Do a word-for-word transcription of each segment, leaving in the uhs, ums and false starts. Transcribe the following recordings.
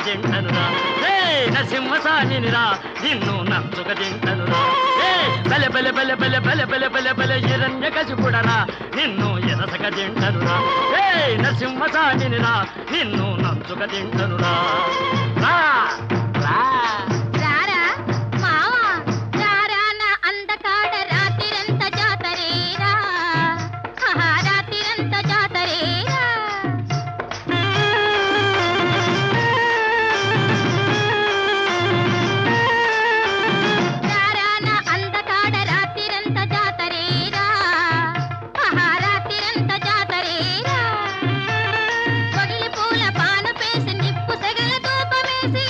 తింటనురా ఏ నరసింహసానిరా నిన్ను నంచుక తింటనురా ఏ బెల బెల బెల బెల బెల బెల బెల బెల హిరణ్య కశిపుడరా నిన్ను ఎరసక తింటనురా ఏ నరసింహసానిరా నిన్ను నంచుక తింటనురా రా రా రారా మావా రారా నా అందకాడ రాత్రిరంత జాతరేరా ఆహా రాత్రిరంత జాతరేరా రారా నా అందకాడ రాత్రిరంత జాతరేరా ఆహా రాత్రిరంత జాతరేరా పగిలి పూల పాను పేసి నిప్పు సెగల తూపమేసి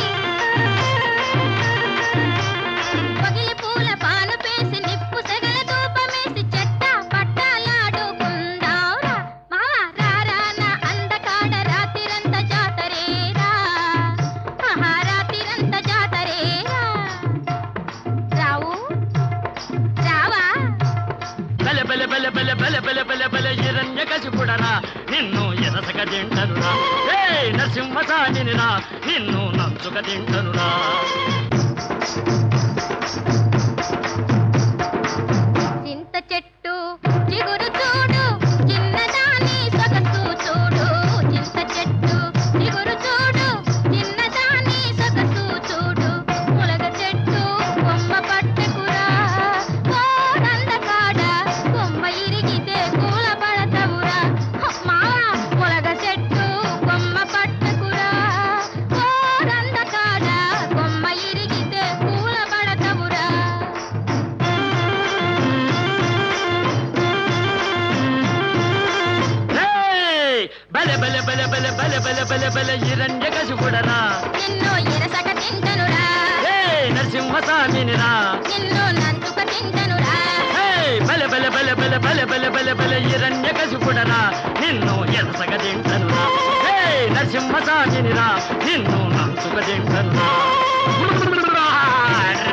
పగిలి పూల పాను పేసి నిప్పు సెగల తూపమేసి చెట్ట పట్టాలాడుకుందావురా మావా రారా నా అందకాడ రాత్రిరంత జాతరేరా ఆహా రాత్రిరంత జాతరేరా రావు రావా బెల బెల బెల బెల బెల బెల బెల బెల హిరణ్య కశిపుడరా నిన్ను ఎరసక తింటనురా ఏ నరసింహసానిరా నిన్ను నంచుక తింటనురా చింత చెట్టు చిగురు చూడు చిన్నదాని సొగసు చూడు చింత చెట్టు చిగురు చూడు చిన్నదాని సొగసు చూడు ములగ చెట్టు కొమ్మ పట్టకురా కోడందకాడ కొమ్మ ఇరిగితే కూల పడతవురా మావా ములగ చెట్టు కొమ్మ పట్టకురా కోడందకాడ కొమ్మ ఇరిగితే కూల పడతవురా ఏయ్! బెల బెల బెల బెల బెల బెల బెల బెల హిరణ్య కశిపుడరా నిన్ను ఎరసక తింటనురా ఏ నరసింహసానిరా నిన్ను నంచుక తింటనురా ఏయ్! బెల బెల బెల బెల బెల బెల బెల బెల హిరణ్య కశిపుడరా నిన్ను ఎరసక తింటనురా ఏ నరసింహసానిరా నిన్ను నంచుక తింటనురా